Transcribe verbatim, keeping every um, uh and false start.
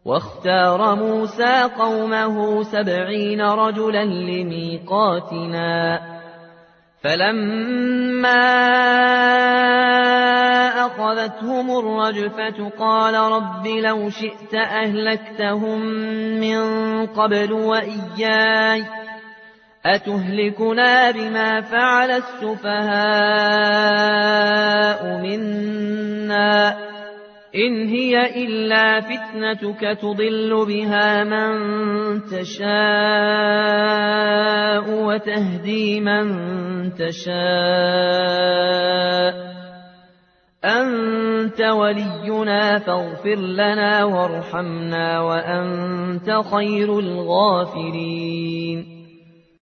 واختار موسى قومه سبعين رجلا لميقاتنا فلما أخذتهم الرجفة قال رب لو شئت أهلكتهم من قبل وإياي أتهلكنا بما فعل السفهاء منا إن هي إلا فتنتك تضل بها من تشاء وتهدي من تشاء أنت ولينا فاغفر لنا وارحمنا وأنت خير الغافرين